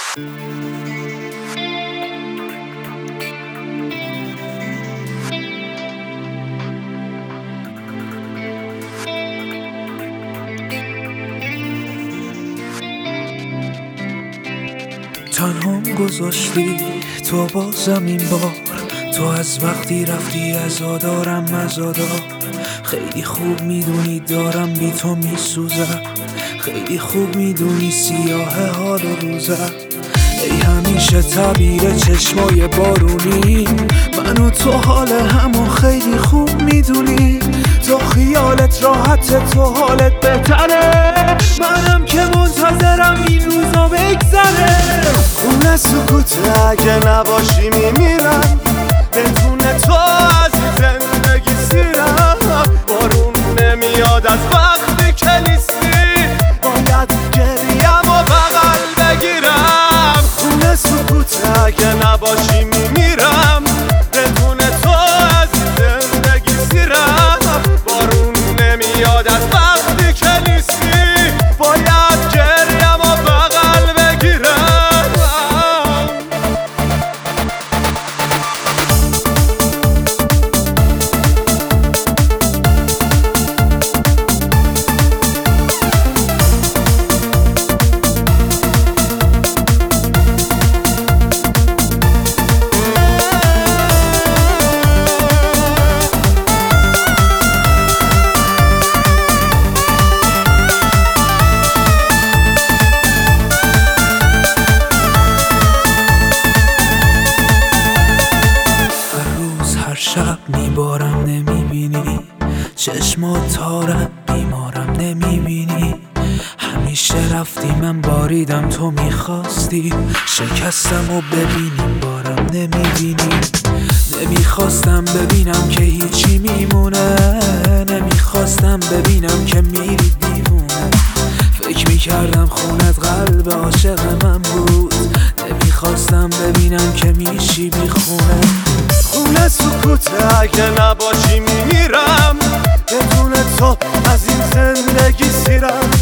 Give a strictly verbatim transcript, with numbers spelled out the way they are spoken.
تنهام گذاشتی تو بازم این بار، تو از وقتی رفتی عزادارم عزادار. خیلی خوب میدونی دارم بی تو میسوزم، خیلی خوب میدونی سیاه حال و روزم. ای همیشه تعبیر چشمای بارونی، من و تو حال همو خیلی خوب میدونی. تو خیالت راحت، تو حالت بهتره، منم که منتظرم این روزا بگذره. خونه سکوته اگه نباشی میمیرم، بدون تو از زندگی سیرم. بارون نمیاد از وقتی که نیستی، باید گریم و بغل بگیرم. خونه سکوته اگه نباشی میمیرم، بدون تو از زندگی سیرم. بارون نمیاد از وقتی که نیستی، باید گریم و بغل بگیرم. شب میبارم نمیبینی، چشمات تارن بیمارم نمیبینی. همیشه رفتی من باریدم تو میخواستی، شکستم و ببینیم بارم نمیبینی. نمیخواستم ببینم که هیچی میمونه، نمیخواستم ببینم که میری دیوونه. فکر میکردم خونت قلب عاشق من بود، نمیخواستم ببینم که میشی بیخونه. خونه سکوته اگه نباشی میمیرم، بدون تو از این زندگی سیرم.